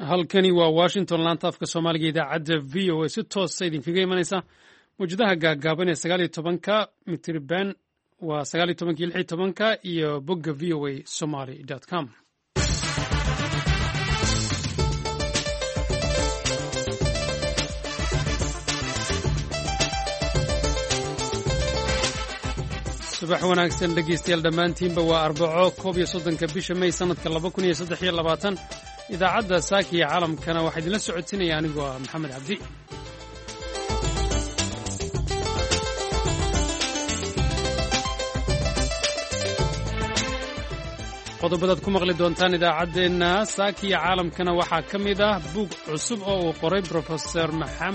halkani waa washington laanta afka soomaaliga idaacadda v o a si toosa idinkaga imanaysa mawjadaha gaagaaban ee 19 mitirban waa 19 iyo bogga v o a somali.com. subax wanaagsan dhegeystayaal dhammaantiinba waa arbaco 31 bisha May sanadka 2023 idaacadda saaki iyo caalamkana waxaa idinla socodsiinaya anigoo ah maxamed cabdi. qodobadaad ku maqli doontaan idaacaddeenna saaki iyo caalamkana waxaa ka mid ah buug cusub oo uu qoray Professor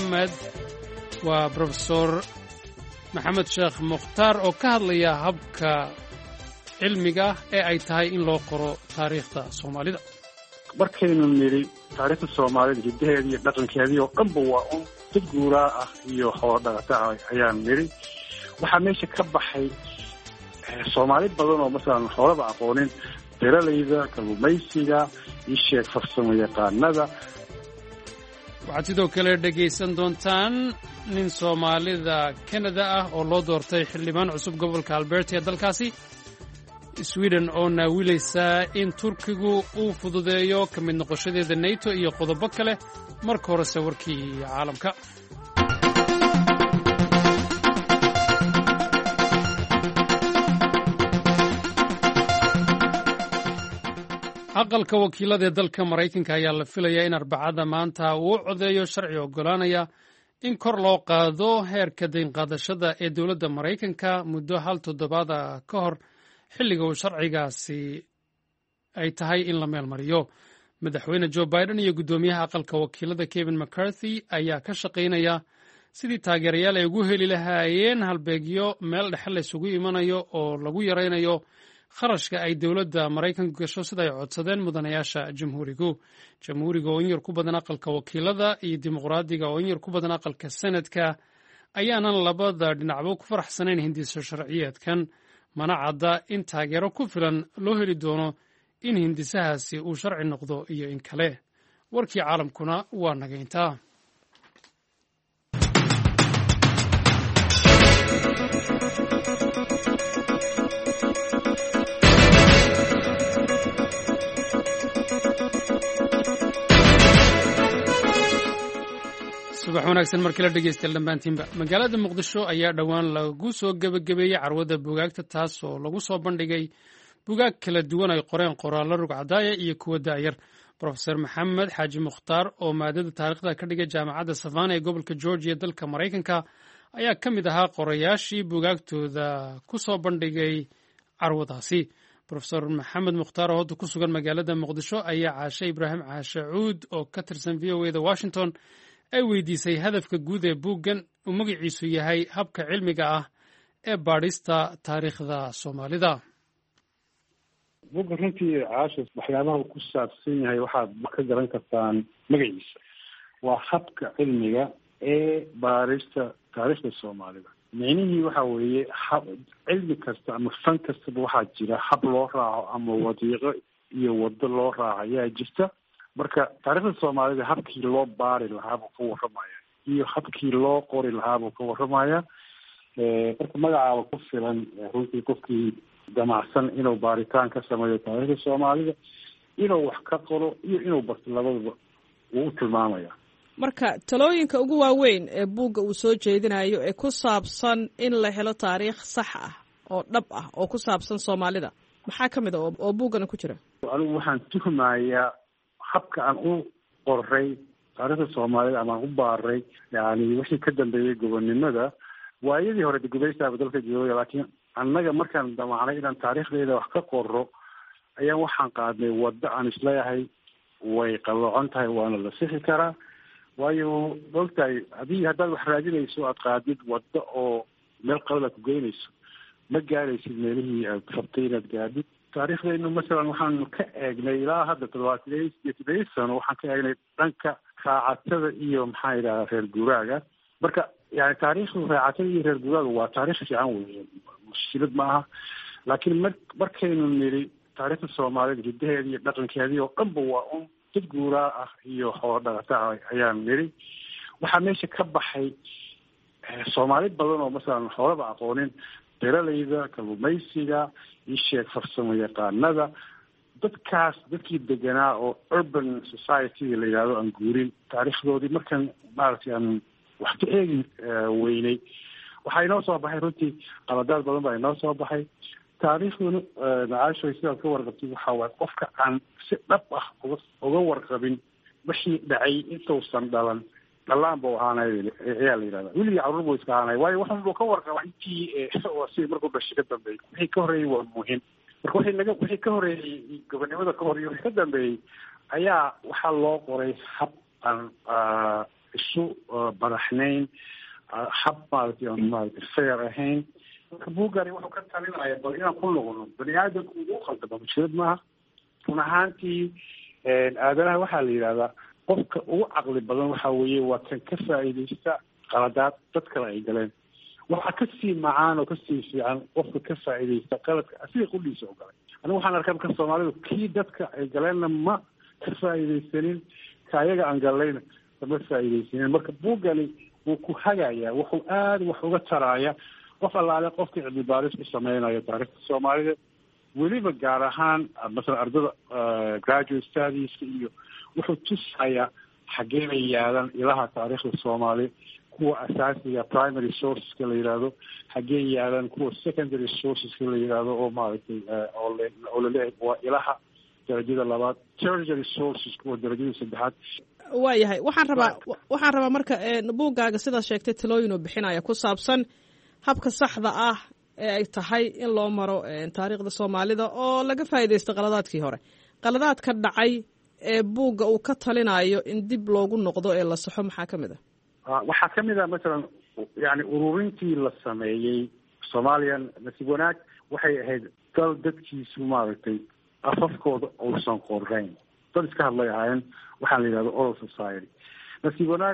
maxamed sheekh mukhtaar oo ka hadlaya habka cilmiga ee ay tahay in loo qoro taariikhda Soomaalida. markaynu niri taariikhda Soomaalida hidaheeda iyo dhaqankeedii oo dhanba waa un dad guuraa ah iyo xoolo dhaqata ayaan niri waxaa meesha ka baxay Soomaali badan oo masalan xoolaba aqoonin beeralayda kalluumaysiga iyo sheeg farsamo yaqaanada. waxaad sidoo kale dhegaysan doontaan nin Soomaalida Canada ah oo loo doortay xildhibaan cusub gobolka Alberta ee dalkaasi Sweden oo naawilaysa in Turkigu uu fududeeyo ka mid noqoshadeeda NATO iyo qodobo kale. marka hore sawirkii caalamka. aqalka wakiilada ee dalka Maraykanka ayaa la filayaa in Arbacada maanta uu codeeyo sharci oggolaanaya in kor loo qaado heerka dayn qaadashada ee dowladda Maraykanka muddo hal toddobaad ka hor xilliga uu sharcigaasi ay tahay in la meel mariyo. madaxweyne Joe Biden iyo guddoomiyaha aqalka wakiilada Kevin McCarthy ayaa ka shaqaynaya sidii taageerayaal ay ugu heli lahaayeen halbeegyo meel dhexe la isugu imanayo oo lagu yaraynayo kharashka ay dowladda Maraykanku gasho sida ay codsadeen mudanayaasha jamhuuriga oo in yar ku badan aqalka wakiilada iyo dimuqraadiga oo in yar ku badan aqalka sanadka ayaanan labada dhinacba ku faraxsanayn hindiso sharciyeedkan, mana cadda in taageero ku filan loo heli doono in hindisahaasi uu sharci noqdo iyo in kale. warkii caalamkuna waa naga intaa. subax wanaagsan markii la dhegeystayaal dhammaantiinba. magaalada Muqdisho ayaa dhowaan lagu soo gebagabeeyey carwada buugaagta taas oo lagu soo bandhigay buugaag kala duwan ay qoreen qoraallo rugcadaaya iyo kuwa daayar. Professor maxamed xaaji mukhtaar oo maadada taariikhda ka dhigay jaamacadda Savannah ee gobolka Georgia dalka Maraykanka ayaa ka mid ahaa qorayaashii buugaagtooda ku soo bandhigay carwadaasi. Professor maxamed mukhtaar oo hadda ku sugan magaalada Muqdisho ayaa caashe Ibraahim caashe cuud oo ka tirsan VOA da Washington ay weydiisay hadafka guud ee buuggan uu magaciisu yahay habka cilmiga ah ee baadhista taariikhda Soomaalida. buugga runtii caasha waxyaabaha uu ku saabsan yahay waxaad ka garan kartaan magaciisa waa habka cilmiga ee baadhista taariikhda Soomaalida. micnihii waxa weeye cilmi kasta ama fan kastaba waxaa jira hab loo raaco ama wadiiqo iyo waddo loo raaco ayaa jirta. marka taariikhda Soomaalida habkii loo baari lahaa buu ka warramaya iyo habkii loo qori lahaa buu ka warramaya. marka magacaaba ku filan runtii qofkii damacsan inuu baaritaan ka sameeyo taariikhda Soomaalida inuu wax ka qoro iyo inuu barto labadaba wuu u tilmaamaya. marka talooyinka ugu waaweyn ee buugga uu soo jeedinayo ee ku saabsan in la helo taariikh sax ah oo dhab ah oo ku saabsan Soomaalida maxaa ka mid ah oo buuggana ku jira? anigu waxaan tuhmayaa habka aan u qoray taariikhda Soomaalida ama aan u baaray yani wixii ka dambeeyay gobonnimada waayadii hore gubaystaaba dalka joogay, laakiin annaga markaan damacnay inaan taariikhdeeda wax ka qoro ayaan waxaan qaadnay waddo aan isleeyahay way qaloocan tahay waana la sixi karaa. waayo ogtahay haddaad wax raadinayso aad qaadid waddo oo meel qalada ku geynayso ma gaaraysid meelihii aad rabtay inaad gaadid. taariikhdaynu masalan waxaan ka eegnay ilaa hadda 70 sano waxaan ka eegnay dhanka raacatada iyo maxaa yidhahdaa reer guuraaga. marka yani taariikhdu raacatada iyo reer guuraaga waa taariikh fiican weeye, mushkilad ma aha. laakiin markaynu niri taariikhda Soomaalida hidaheeda iyo dhaqankeedii oo dhanba waa un dad guuraa ah iyo xoolo dhaqata ah ayaan niri. waxaa meesha ka baxay soomaali badan oo masalan xoolaba aqoonin, beeralayda, kalluumaysiga, isheeg farsamo yaqaanada, dadkaas dadkii deganaa oo urban society la yidhahdo aan guurin taariikhdoodii markaan maaragtay aan wax ka eegi weynay, waxaa inoo soo baxay runtii qaladaad badan baa inoo soo baxay. taariikhduna macaashoy sidaad ka warqabtid waxaa waaye qofka aan si dhab ah uga warqabin wixii dhacay intuusan dhalaan buu ahaanay ayaa la yidhahda. weligii carruur buu iska ahaanay, waayo waxan buu ka warqaba intii si markuu dhashay ka dambeeyey. wixii ka horreeyey waa muhiim. marka wixii ka horreeyey gobonimada ka horreeyey wixii ka dambeeyey ayaa waxaa loo qoray hab aan isu badaxnayn, hab maaragtay fair ahayn. marka buugani wuxuu ka talinaya bal inaan ku noqono bani aadamku ugu khaldama mushkilad maaha. run ahaantii aadanaha waxaa la yidhahdaa qofka ugu caqli badan waxa weeye waa kan ka faa'iidaysta qaladaad dad kale ay galeen. waxaa kasii macaan oo kasii fiican qofka ka faa'iidaysta qaladka asiga qudhiisa oo galay. anigu waxaan arkay marka soomaalidu kii dadka ay galeenna ma ka faa'iidaysanin, ka ayaga aan galayna kama faa'iidaysanin. marka buugani wuu ku hagayaa, wuxuu aada wax uga taraaya qof allaale qofka cilmi baaris ku sameynayo taariikhda soomaalida, weliba gaar ahaan masalan ardada graduate studieska iyo wuxuu tusayaa xaggee bay yaadan ilaha taariikhda soomaaliya, kuwa asaasiga primary sourceska la yidhaahdo, xaggee yaadan kuwa secondary sourceska la yidhaahdo oo maaragtay oo laleeyahay waa ilaha darajada labaad, tertiary sources kuwa darajada saddexaad. waayahay waxaan rabaa marka buuggaaga sidaad sheegtay talooyin uu bixinaya ku saabsan habka saxda ah ee ay tahay in loo maro taariikhda soomaalida oo laga faa'iidaysto qaladaadkii hore. qaladaadka dhacay ee buugga uu ka talinayo in dib loogu noqdo ee la saxo maxaa ka mid ah? waxaa ka mid ah masalan yani ururintii la sameeyey somalilan nasiib wanaag waxay ahayd dal dadkiisu maaragtay afafkooda uusan qorayn, dad iska hadlay ahaayeen waxaa la yidhahdo oral society. nasiib wanaag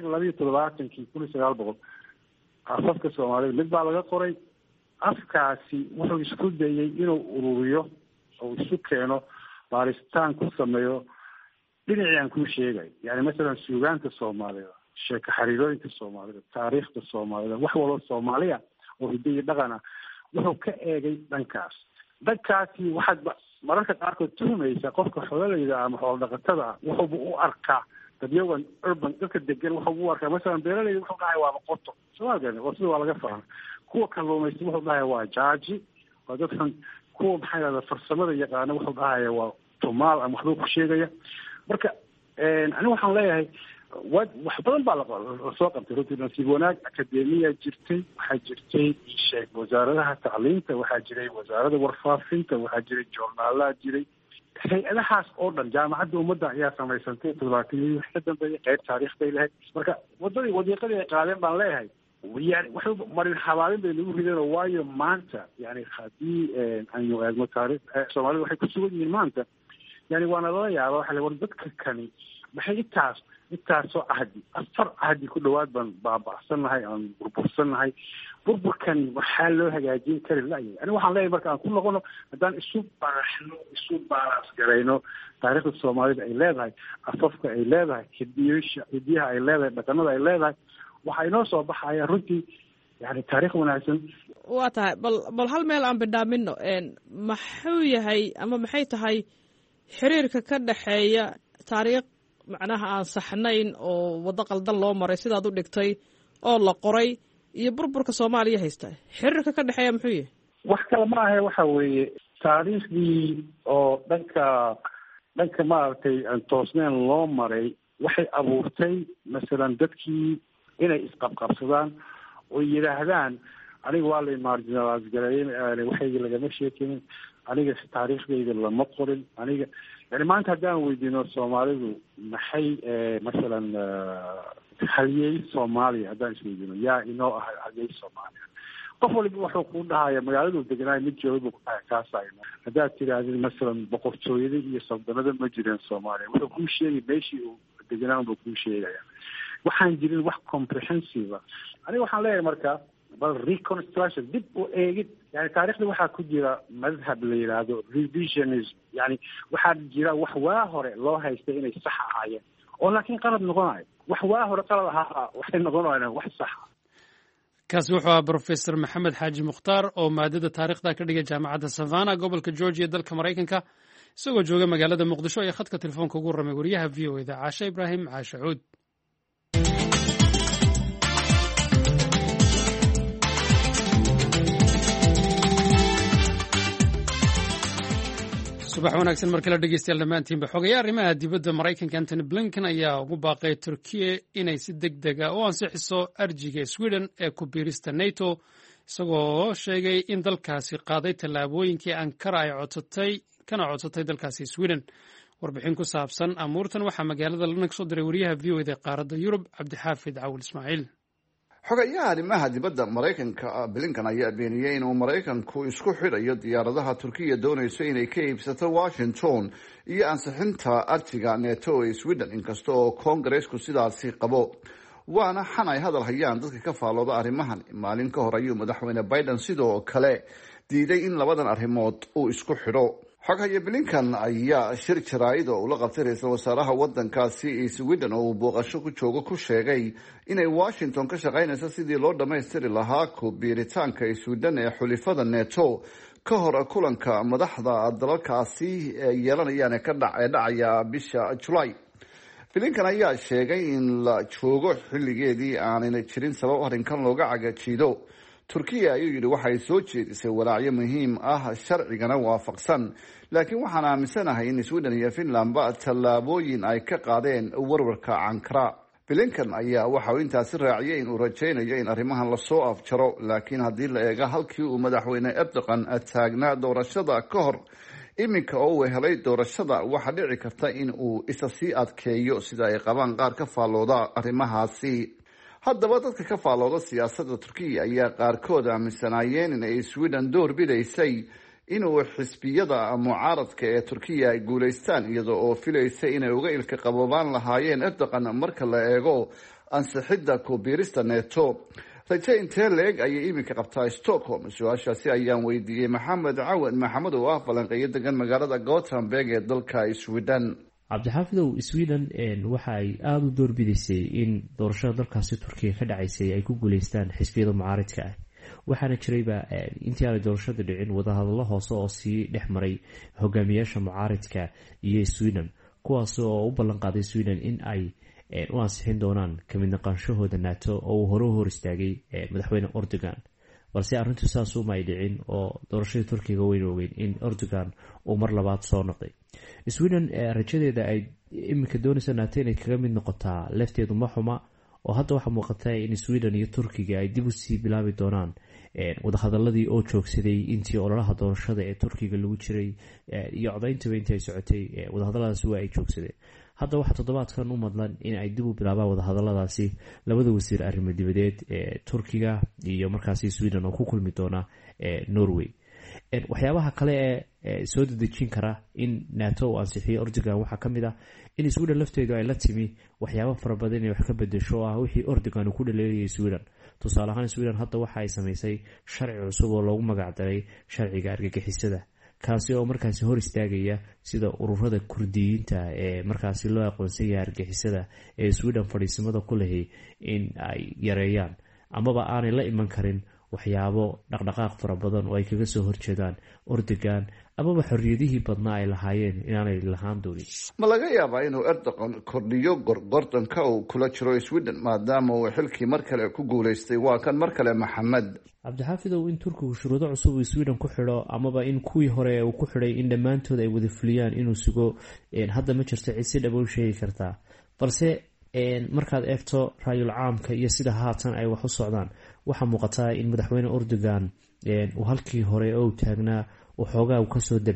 1970 afafka soomaalida mid baa laga qoray. afkaasi wuxuu isku dayey inuu ururiyo oo isu keeno baaritaan ku sameeyo dhinacii aan kuu sheegay, yani masalan suugaanta soomaalida, sheeko xariirooyinka soomaalida, taariikhda soomaalida, wax walba soomaaliya oo hiddo iyo dhaqana wuxuu ka eegay dhankaasi waxaad mararka qaarkood tuhumaysa qofka xoolalayda ama xoolo dhaqatada ah wuxuuba u arkaa dadyagan urban dadka degan wuxuu u arkaa masalan beeralayda wuxuu dhahay waaba qoto soomaalgani oo sida waa laga fahma. kuwa kalluumaysta wuxuu dhahay waa jaaji, waa dadkan kuwa maxaa yidhahda farsamada yaqaana wuxuu dhahaya waa tumaal ama waxbuu ku sheegaya. marka aniga waxaan leeyahay wax badan baa lasoo qabtay runtii. nasiib wanaag akademiya jirtay, waxaa jirtay sheeg wasaaradaha tacliinta, waxaa jiray wasaarada warfaafinta, waxaa jiray joornaalaha jiray, hay-adahaas oo dhan jaamacadda ummadda ayaa samaysantay 70 wax ka dambeeyay qayb taariikh bay lahayd. marka wadiiqadii ay qaadeen baan leeyahay yani waxay marin habaabin bay nagu rideen. waayo maanta yani haddii aynu eegno taariikh soomaalida waxay ku sugan yihiin maanta, yani waana lala yaaba waxa la war dadka kani maxay intaasoo afar cahdi ku dhawaad baan baaba'sannahay, aan burbursannahay. burburkan waxaa loo hagaajin kari la'yahay. ani waxaan leeyahay marka aan ku noqono haddaan isu baraxno, isu baalaas garayno taariikhda soomaalida ay leedahay, afafka ay leedahay, hidiyaha ay leedahay, dhaqanada ay leedahay, waxaa inoo soo baxaya runtii yani taariikh wanaagsan. waa tahay bal hal meel aan bidhaamino maxuu yahay ama maxay tahay xiriirka ka dhexeeya taariikh macnaha aan saxnayn oo waddo qaldan loo maray sidaad u dhigtay oo la qoray iyo burburka soomaaliya haysta? xiriirka ka dhexeeya muxuu yahay? wax kale ma ahe waxa weeye taariikhdii oo dhanka maaragtay aan toosneen loo maray waxay abuurtay masalan dadkii inay isqabqabsadaan oo yidhaahdaan aniga waa lay marginalize gareeyey, waxayga lagama sheekinin, aniga taariikhdayda lama qorin. aniga yani maanta haddaan weydiino soomaalidu maxay masalan halyeey soomaaliya haddaan isweydiino yaa inoo ah halyeey soomaaliya, qof waliba wuxuu ku dhahaya magaaladu deganaayo mid jooga buu ku dhahay kaasa haddaad tidaahdid masalan boqortooyada iyo saldanada ma jireen soomaaliya wuxuu kuu sheegay meeshii uu deganaan buu kuu sheegaya. waxaan jirin wax comprehensive. aniga waxaan leeyahay marka bal reconstruction dib u eegid yani taarikhda waxaa ku jira madhab la yidhaahdo revisionism yani waxaa jira wax waa hore loo haystay inay sax ahaayeen oo laakiin qalad noqonayo wax waa hore qalad ahaa waxay noqonayaan wax saxa. kaasi wuxuu ahaa brofesor maxamed xaaji mukhtaar oo maadada taarikhda ka dhigay jaamacadda savana gobolka georgia dalka maraykanka isagoo jooga magaalada muqdisho ee khadka telefoonka ugu warramay wariyaha v o eda caashe ibraahim caashe cuud. subax wanaagsan mar kale dhegeystayaal dhammaantiinba xogayaa arrimaha dibadda maraykanka antony blinken ayaa ugu baaqay turkiya inay si deg deg a u ansixiso arjiga sweden ee ku biirista nato isagoo sheegay in dalkaasi qaaday tallaabooyinkii ankara ay codsatay dalkaasi sweden. warbixin ku saabsan amuurtan waxaa magaalada london kasoo diray wariyaha v o eda qaaradda yurub cabdixaafid cawil ismaaciil. xogayaha arrimaha dibadda maraykanka blinken ayaa beeniyey inuu maraykanku isku xidhayo diyaaradaha turkiya doonayso inay ka iibsato washington iyo ansixinta arjiga neto ee sweden inkasta oo koongareesku sidaasi qabo. waana xan ay hadal hayaan dadka ka faallooda arrimahan. maalin ka hor ayuu madaxweyne biden sidoo kale diiday in labadan arrimood uu isku xidho. xoghaye blinken ayaa shir jaraa'id oo ula qabtay ra-iisul wasaaraha wadankaasi sweden oo uu booqasho ku joogo ku sheegay inay washington ka shaqaynayso sidii loo dhammaystiri lahaa ku biiritaanka sweden ee xulifada neto ka hor kulanka madaxda dalalkaasi yeelanayaan ee dhacaya bisha julaay. blinken ayaa sheegay in la joogo xilligeedii aanayna jirin sabab arrinkan looga cagajiido. turkiya ayuu yidhi waxay soo jeedisay walaacyo muhiim ah sharcigana waafaqsan, laakiin waxaan aaminsanahay in sweden iyo finlandba tallaabooyin ay ka qaadeen warwarka ankara. blinken ayaa waxa uu intaasi raaciyay in uu rajaynayo in arrimahan lasoo afjaro, laakiin haddii la eego halkii uu madaxweyne erdogan taagnaa doorashada ka hor iminka oo uu helay doorashada waxaa dhici karta in uu isa sii adkeeyo sida ay qabaan qaar ka faallooda arrimahaasi. haddaba dadka ka faallooda siyaasadda turkiya ayaa qaarkood aaminsanaayeen in ay sweden door bidaysay inuu xisbiyada mucaaradka ee turkiya ay guulaystaan iyada oo filaysay inay uga ilka qaboobaan lahaayeen erdogan marka la eego ansixidda ku biirista neto. raje intee leeg ayay iminka qabtaa stockholm? su-aashaasi ayaan weydiiyey maxamed cawad maxamed oo ah falanqeeyo degan magaalada gothenburg ee dalka sweden. cabdixaafidow sweden waxa ay aada u doorbidaysay in doorashada dalkaasi turkiya ka dhacaysay ay ku guuleystaan xisbiyada mucaaridka ah. waxaana jirayba intii aanay doorashada dhicin wadahadallo hoose oo sii dhex maray hogaamiyaasha mucaaridka iyo sweden, kuwaas oo u ballan qaaday sweden in ay u ansixin doonaan kamid naqaanshahooda nato oo uu hore u hor istaagay madaxweyne erdogan. balse arrintu saas uma ay dhicin oo doorashadii turkiga wayna ogeyn in erdogan uu mar labaad soo noqday. sweden rajadeeda ay iminka doonaysa nato inay kaga mid noqotaa lafteedu ma xuma, oo hadda waxaa muuqata in sweden iyo turkiga ay dib usii bilaabi doonaan wadahadaladii oo joogsaday intii ololaha doorashada ee turkiga lagu jiray iyo codayntaba intii ay socotay wadahadaladaasi waa ay joogsadeen. hadda waxaa toddobaadkan u madlan in ay dib u bilaabaan wadahadaladaasi labada wasiir arrimo dibadeed ee turkiga iyo markaasi sweden oo ku kulmi doona norway. waxyaabaha kale ee soo dedejin kara in nato uu ansixiyo erdogan waxaa ka mid ah in sweden lafteedu ay la timi waxyaabo fara badan inay wax ka bedesho oo ah wixii erdogan uu ku dhaleelayay sweden. tusaale ahaan sweden hadda waxa ay samaysay sharci cusub oo loogu magacdaray sharciga argagixisada, kaasi oo markaasi hor istaagaya sida ururada kurdiyiinta ee markaasi loo aqoonsan yahay argagixisada ee sweden fadhiisimada ku lehay in ay yareeyaan amaba aanay la iman karin waxyaabo dhaqdhaqaaq fara badan oo ay kaga soo horjeedaan erdogan amaba xorriyadihii badnaa ay lahaayeen inaanay lahaan doonin. ma laga yaabaa inuu erdogan kordhiyo gorgordanka uu kula jiro sweden maadaama uu xilkii mar kale ku guulaystay? waa kan mar kale maxamed. cabdixaafidow in turkigu shuruudo cusub uu sweden ku xidho amaba in kuwii hore uu ku xidhay in dhammaantood ay wada fuliyaan inuu sugo hadda ma jirto cid si dhaba u sheegi kartaa, balse markaad eegto raayul caamka iyo sida haatan ay wax u socdaan waxaa muuqataa in madaxweyne erdogan uu halkii hore oo taagnaa waxoogaa uu kasoo dabcay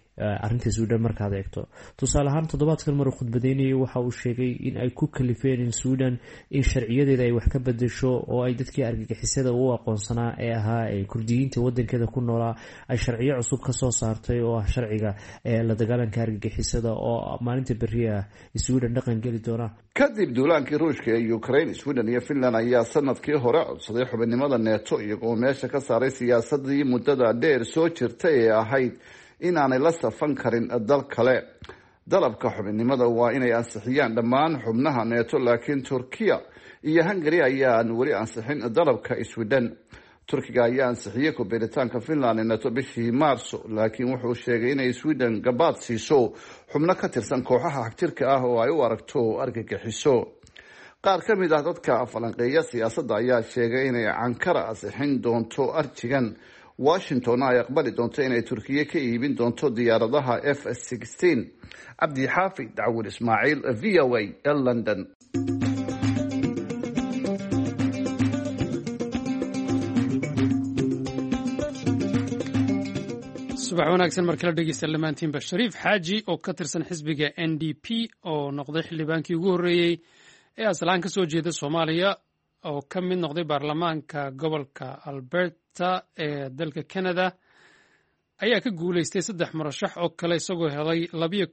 arrinta Sweden markaad eegto. Tusaale ahaan toddobaadkan maruu khudbadeynayay waxa uu sheegay in ay ku kalifeen in Sweden in sharciyadeeda ay wax ka bedesho oo ay dadkii argagixisada u aqoonsanaa ee ahaa kurdiyiinta wadankeeda ku noolaa ay sharciyo cusub ka soo saartay oo ah sharciga la dagaalanka argagixisada oo maalinta berri ah Sweden dhaqan geli doona. kadib duulaankii ruushka ee Ukraine, Sweden iyo Finland ayaa sanadkii hore codsaday xubinimada NATO iyagoo meesha ka saaray siyaasadii muddada dheer soo jirtay ee ahayd inaanay la safan karin dal kale. dalabka xubinimada waa inay ansixiyaan dhammaan xubnaha NATO, laakiin Turkiya iyo Hungary ayaan weli ansixin dalabka Sweden. Turkiga ayaa ansixiyay ku biiritaanka Finland ee NATO bishii Maarso, laakiin wuxuu sheegay inay Sweden gabaad siiso xubno ka tirsan kooxaha xagjirka ah oo ay u aragto argagixiso. qaar ka mid ah dadka falanqeeya siyaasadda ayaa sheegay inay Ankara ansixin doonto arjigan, Washington ay aqbali doonto inay Turkiya ka iibin doonto diyaaradaha F-16. Cabdi Xaafid Dawud Ismaaciil, VOA, London. subax wanaagsan markala dhegeysta dhammaantiinba. Shariif Xaaji oo ka tirsan xisbiga NDP oo noqday xildhibaankii ugu horreeyey ee aslaan ka soo jeeda Soomaaliya oo ka mid noqday baarlamaanka gobolka Alberta ee dalka Canada ayaa ka guulaystay 3 murashax oo kale isagoo helay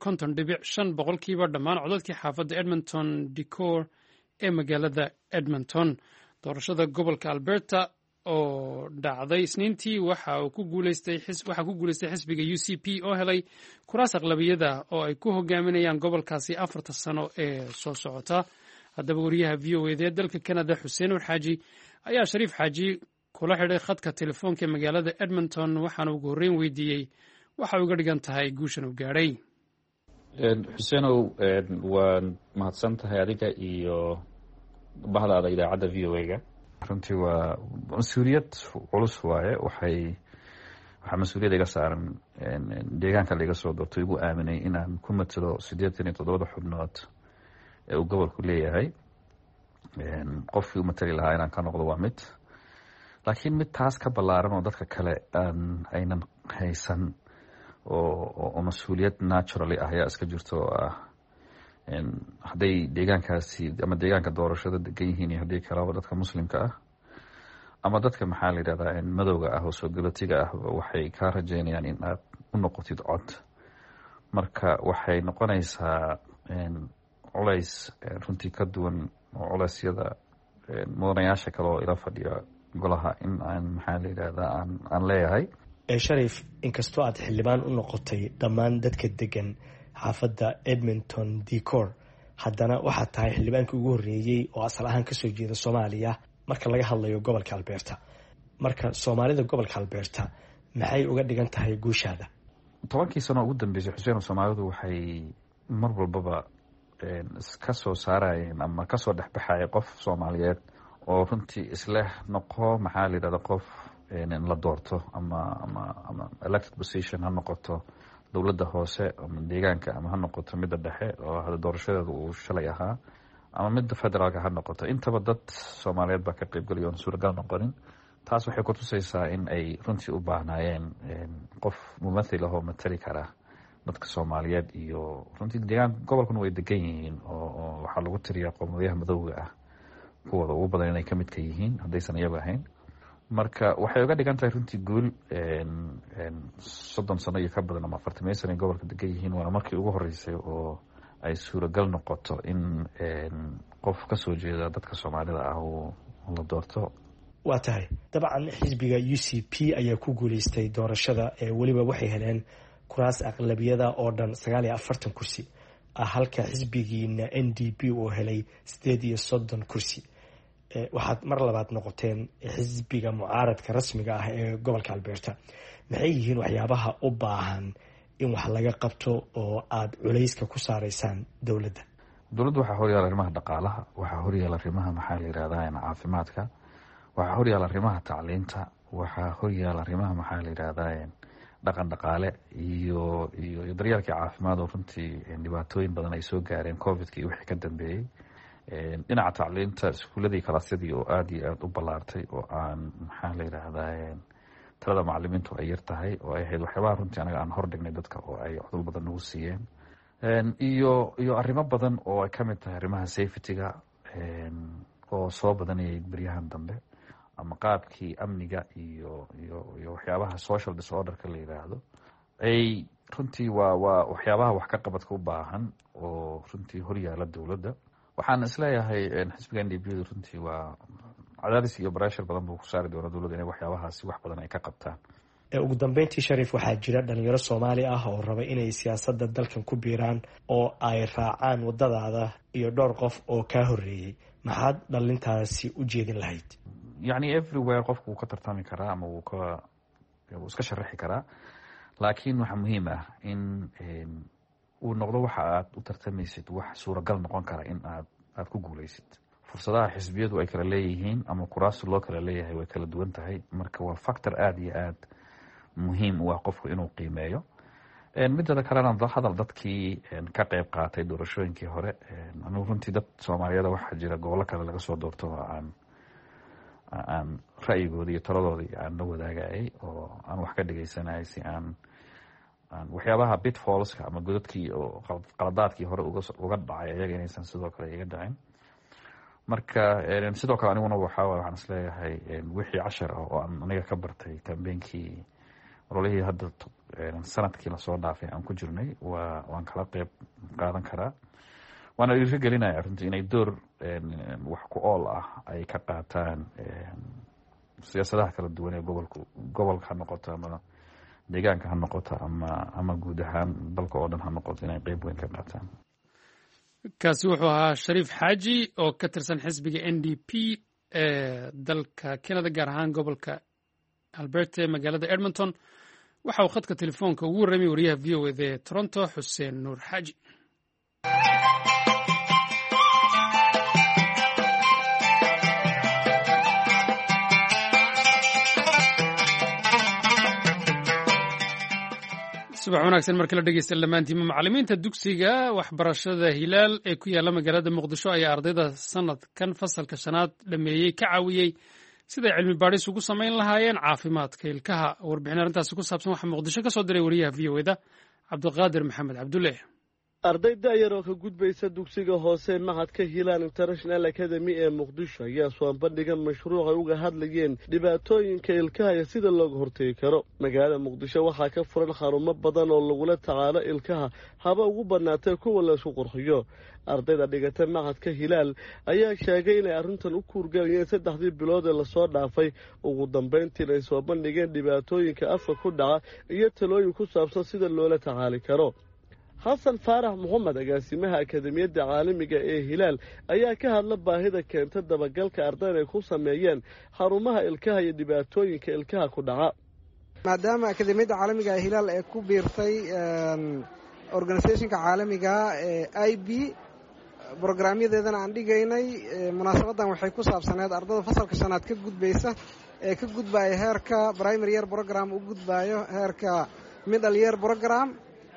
52.5% dhammaan codadkii xaafadda Edmonton Decor ee magaalada Edmonton. doorashada gobolka Alberta oo dhacday Isniintii waxa ku guulaystay xisbiga UCP oo helay kuraas aqlabiyada oo ay ku hogaaminayaan gobolkaasi 4 sano ee soo socota. haddaba wariyaha VOA ee dalka Canada Xuseen Xaaji ayaa Shariif Xaaji kula xidhay khadka telefoonka ee magaalada Edmonton waxaana ugu horreyn weydiiyey waxa uga dhigan tahay guushan uu gaadhay. Xuseenow, waan mahadsan tahay adiga iyo bahdaada idaacadda VOA-ga. runtii waa mas-uuliyad culus waaye. waxaa mas-uuliyad iga saaran deegaanka laiga soo doortay igu aaminay inaan ku matalo 87 xubnood ee uu gobolku leeyahay. qofkii u matali lahaa inaan ka noqdo waa mid, laakiin mid taas ka ballaaran oo dadka kale aynan haysan oo mas-uuliyad naturally ah ayaa iska jirto oo ah hadday deegaankaasi ama deegaanka doorashada degan yihiin iyo haddii kalaba dadka muslimka ah ama dadka maxaa la yidhahdaa madowga ah oo soo galootiga ah waxay kaa rajeynayaan in aad u noqotid cod. marka waxay noqonaysaa culays runtii ka duwan oo culeysyada mudanayaasha kale oo ila fadhiya golaha in aan maxaa la yidhahdaa aan leeyahay. Shariif, inkastoo aad xildhibaan u noqotay dhammaan dadka degan xaafadda Edmonton Decor, haddana waxaad tahay xildhibaankii ugu horreeyey oo asal ahaan kasoo jeeda Soomaaliya marka laga hadlayo gobolka Alberta. marka Soomaalida gobolka Alberta maxay uga dhigan tahay guushaada? 10 sano ugu dambeysay Xuseen, Soomaalidu waxay mar walbaba iska soo saarayeen ama kasoo dhexbaxaya qof Soomaaliyeed oo runtii isleh noqo maxaa la yidhahdaa qof la doorto ama elected position ha noqoto dowladda hoose ama deegaanka ama ha noqoto midda dhexe oo hada doorashadeedu uu shalay ahaa ama midda federaalka ha noqoto. intaba dad Soomaaliyeed baa ka qaybgalaya oon suuragal noqonin. taas waxay ku tusaysaa in ay runtii u baahnaayeen qof mumathil ahoo matali kara dadka Soomaaliyeed iyo runtii deegaanka gobolkuna way degan yihiin oo waxaa lagu tiriyaa qowmiyadaha madowga ah kuwooda ugu badan inay ka mid ka yihiin haddaysan iyagu ahayn. marka waxay uga dhigan tahay runtii guul 30 sano iyo ka badan ama 40 sano ay gobolka degan yihiin. waana markii ugu horreysay oo ay suuragal noqoto in qof ka soo jeeda dadka Soomaalida ah uu la doorto. waa tahay dabcan xisbiga UCP ayaa ku guuleystay doorashada weliba waxay heleen kuraas aqlabiyada oo dhan 49 kursi halka xisbigiina NDP uu helay 38 kursi. waxaad mar labaad noqoteen xisbiga mucaaradka rasmiga ah ee gobolka Alberta. maxay yihiin waxyaabaha u baahan in wax laga qabto oo aad culayska ku saaraysaan dowladda? dowladda waxaa horyaala arrimaha dhaqaalaha, waxaa horyaala arrimaha maxaa la yidhahdaa caafimaadka, waxaa horyaala arrimaha tacliinta, waxaa horyaala arrimaha maxaa la yidhahdaa dhaqan dhaqaale iyo daryeelkii caafimaad oo runtii dhibaatooyin badan ay soo gaareen covidka iyo wixii ka dambeeyey. dhinaca tacliinta iskuuladii kalaasyadii oo aada iyo aada u ballaartay oo aan maxaa la yidhaahdaa talada macalimiintu ay yar tahay oo ay ahayd waxyaabaha runtii anaga aan hordhignay dadka oo ay codol badan nagu siiyeen iyo arrimo badan oo ay ka mid tahay arrimaha safety-ga oo soo badanayay beryahan dambe ama qaabkii amniga iyo waxyaabaha social disorderka la yidhaahdo ay runtii waa waxyaabaha wax ka qabadka u baahan oo runtii horyaala dowladda waxaan isleeyahay xisbiga NDP runtii waa cadaadis iyo pressure badan buu ku saari doonaa dowladda inay waxyaabahaasi wax badan ay ka qabtaan ugu dambeyntii Shariif waxaa jira dhalinyaro Soomaali ah oo raba inay siyaasadda dalkan ku biiraan oo ay raacaan wadadaada iyo dhowr qof oo ka horeeyay maxaad dhalintaasi u jeedin lahayd yani everywhere qofku ka tartami karaa ama uu iska sharaxi karaa laakiin waxa muhiim ah in uu noqdo waxa aad u tartamaysid wax suuragal noqon kara in aad ku guuleysid fursadaha xisbiyadu ay kala leeyihiin ama kuraasta loo kala leeyahay way kala duwan tahay marka waa factor aad iyo aad muhiim u ah qofku inuu qiimeeyo midda kalena hadal dadkii ka qayb qaatay doorashooyinkii hore anigu runtii dad Soomaaliyeed waxaa jira gobollo kale laga soo doorto oo aan ra'yigooda iyo taladoodii aan la wadaagayay oo aan wax ka dhageysanayay si aan waxyaabaha pitfallska ama godadkii oo qaladaadkii hore uga dhacay ayaga inaysan sidoo kale iga dhacin marka sidoo kale aniguna waxaan isleeyahay wixii cashar ah oo aan aniga ka bartay kambeenkii ololihii hadda sanadkii lasoo dhaafay aan ku jirnay waan kala qayb qaadan karaa waana dhiirigelinaya runtii inay door wax ku ool ah ay ka qaataan siyaasadaha kala duwan ee gobolka ha noqoto ama deegaanka ha noqoto ama guud ahaan dalka oo dhan ha noqoto inay qayb weyn ka qaataan kaasi wuxuu ahaa Shariif Xaaji oo ka tirsan xisbiga NDP ee dalka Canada gaar ahaan gobolka Alberta ee magaalada Edmonton waxa uu khadka telefoonka ugu warramay wariyaha VOA ee Toronto Xuseen Nuur Xaaji subax wanaagsan marka la dhegeysta dhammaantiinma macallimiinta dugsiga waxbarashada hilaal ee ku yaalla magaalada muqdisho ayaa ardayda sanadkan fasalka shanaad dhameeyey ka caawiyey siday cilmi baadhis ugu samayn lahaayeen caafimaadka ilkaha warbixin arrintaasi ku saabsan waxaa muqdisho ka soo diray wariyaha VOA-da cabdiqaadir maxamed cabdulle arday da'yar oo ka gudbaysa dugsiga hoose mahadka Hilaan International Academy ee Muqdisho ayaa soo bandhigan mashruuc ay uga hadlayeen dhibaatooyinka ilkaha iyo sida looga hortagi karo magaalada Muqdisho waxaa ka furan xarumo badan oo lagula tacaalo ilkaha haba ugu banaatay kuwa la isku qurxiyo ardayda dhigata mahadka Hilaal ayaa sheegay inay arrintan u kuurgalayeen 3 bilood ee la soo dhaafay ugu dambeyntii ay soo bandhigeen dhibaatooyinka afka ku dhaca iyo talooyin ku saabsan sida loola tacaali karo حسن فارح محمد agaasimaha akademiyada caalamiga ee Hilaal ayaa ka hadla baahida keenta dabagalka ardayda ay ku sameeyeen xarumaha ilkaha iyo dhibaatooyinka ilkaha ku dhaca maadaama akademiyada caalamiga ee Hilaal ay ku biirtay organisationka caalamiga ee IB barnaamijyadeedana aan dhigaynay munaasabadan waxay ku saabsaneed ardayda fasalka shanaad ka gudbaysa ee ka gudbaya heerka primary year program u gudbayo heerka middle year program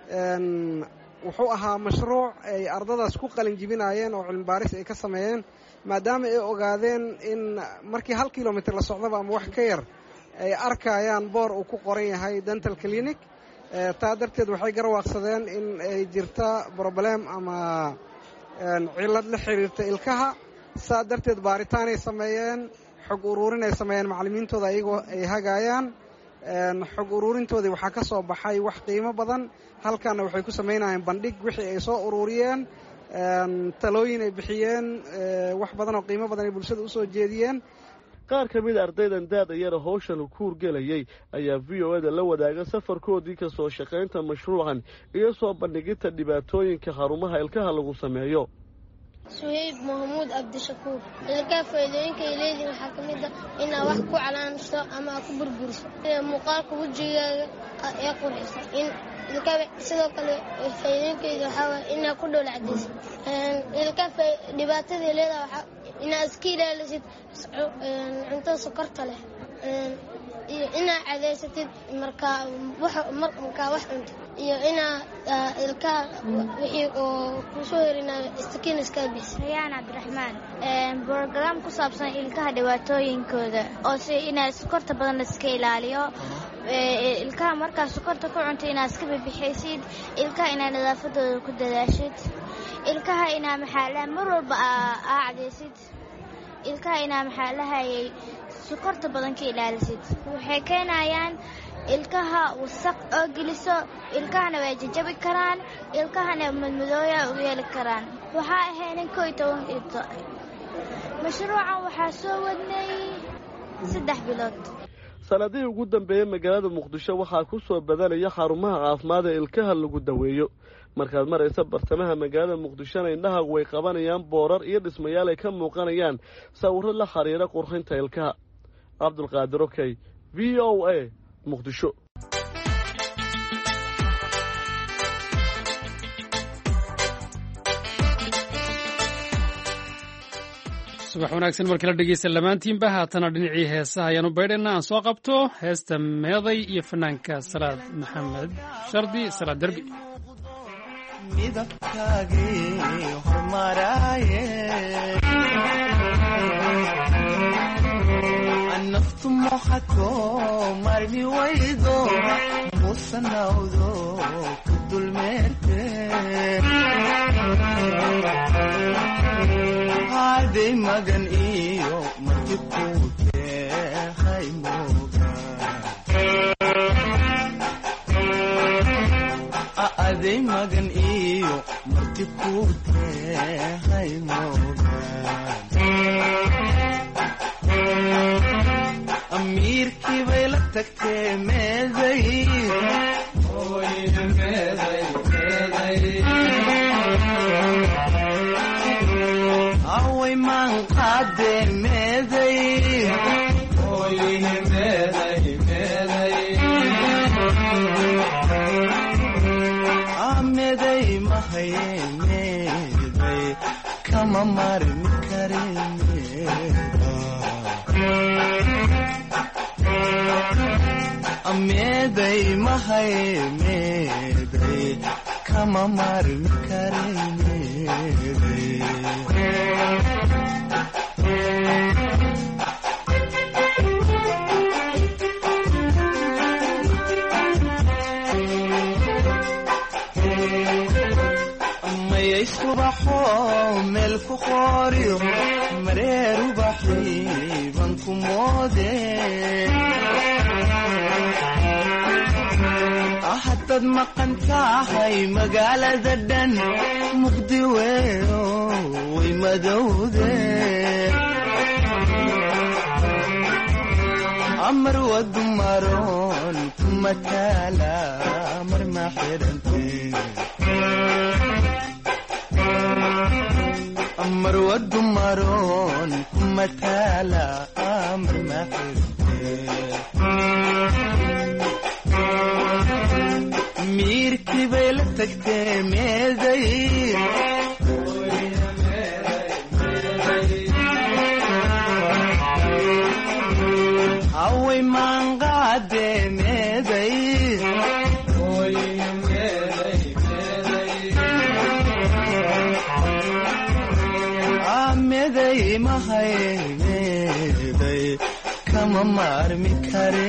wuxuu ahaa mashruuc ay ardadaas ku qalin jibinayeen oo cilmi baaris ay ka sameeyeen maadaama ay ogaadeen in markii 1 kilomitir la socdaba ama wax ka yar ay arkayaan boor uu ku qoran yahay dental clinic taa darteed waxay garwaaqsadeen in ay jirta problem ama cilad la xiriirta ilkaha saa darteed baaritaan ay sameeyeen xog ururin ay sameeyeen macallimiintooda ayagoo ay hagayaan xog ururintoodii waxaa ka soo baxay wax qiimo badan halkaana waxay ku samaynayeen bandhig wixii ay soo ururiyeen talooyin ay bixiyeen wax badan oo qiimo badan ay bulshada u soo jeediyeen qaar ka mid ardaydan daada yar hawshan ku urgelayay ayaa VOA-da la wadaaga safarkoodii ka soo shaqaynta mashruucan iyo soo bandhigida dhibaatooyinka xarumaha ilkaha lagu sameeyo Suhayb Mahmoud Abdishakuur ilkaha faa'iidooyinka ay leeyihiin waxaa ka mid ah in wax ku calaamsto ama ku burburiso muuqaalka wajigaaga ee qurxisa in ilkaha sidoo kale faa'iidooyinkeeda waxaa in ku dhowl cadays ilkaha dhibaatada leedahay waxa in iska ilaalisid cunto sokorta leh iyo in cadaysatid marka wax cunto iyo inaa ilkaha wixii oo kusoo herinayo istakiin iska bixis. Rayaan Cabdiraxmaan program ku saabsan ilkaha dhibaatooyinkooda oo si inay sokorta badan la iska ilaaliyo ilkaha markaa sokorta ku cunto inaad iska bixiysid ilkaha inaad nadaafadooda ku dadaashid ilkaha inaa maxaa mar walba caadeysid ilkaha inaa maxaa lahayay sokorta badan ka ilaalisid waxay keenayaan ilkaha wasaq oo geliso ilkahana way jajabi karaan ilkahana madmadooya u yeeli karaan waxaa ahayn 11 mashruucan waxaa soo wadnay 3 bilood. sanadihii ugu dambeeyay magaalada Muqdisho waxaa ku soo badanaya xarumaha caafimaad ee ilkaha lagu daweeyo markaad maraysa bartamaha magaalada Muqdisho indhaha way qabanayaan boorar iyo dhismayaal ay ka muuqanayaan sawirro la xiriira qurxinta ilkaha. Cabdulqaadir Okay, VOA Muqdisho. subax wanaagsan markii la dhegeysta lamaantiinba haatana dhinacii heesaha ayaanu baydhayna aan soo qabto heesta meeday iyo fanaanka Salaad Maxamed Shardi Salaad Derbi. midabkaagii hormaraaye naftu moxato marmi waydo musanawdo ku dulmeerte haday magan iyo marti kuute haymoga haday magan iyo marti kuute haymoga amiirkii bay la tagtee meeday away maan qaadee meeday meeday mahaye meeday kama marmi kare meeday mahaye meeday kama marmi kare meeday mayay subaxo meel ku qooriyo mareer ubaxiiban ku moode haddaad maqan tahay magaalada dhan mugdi weeyo way madowde amar wadu maroon kuma taala mar ma xidhante amar wadu maroon kuma taala mar ma xidhante miirkii bay la tagtee meeday away maan qaadee meeday meeday mahaye meeday kama maarmi kare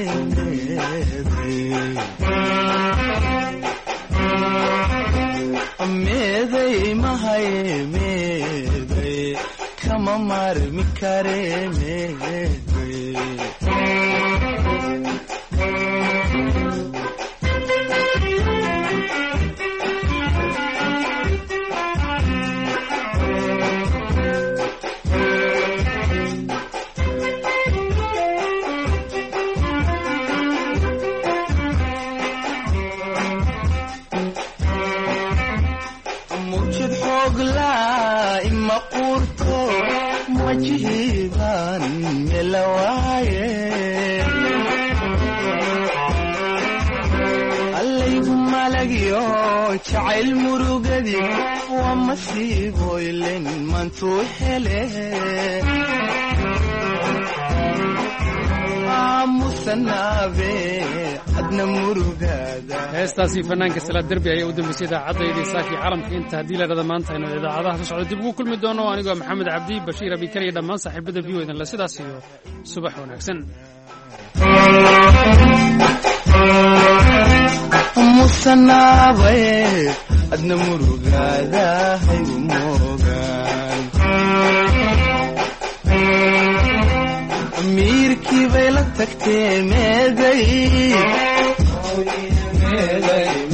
meeday mahaye meeday kama maarmi kare meeday wajihiban melawaaye allaygu malagyo jacayl murugadi waa masiiboylen mantuu hele heestaasi fanaanka salaad derbi ayaa u dambeysay idaacaddaydii saakii calamka inta haddii la dhada maanta aynu idaacadaha soo socdo dib ugu kulmi doono anigoo maxamed cabdi bashiir abikar iyo dhammaan saaxiibada v o idinle sidaas iyo subax wanaagsan musanaabay adna murugaada haygu moogaan miirkii bay la tagtee meeday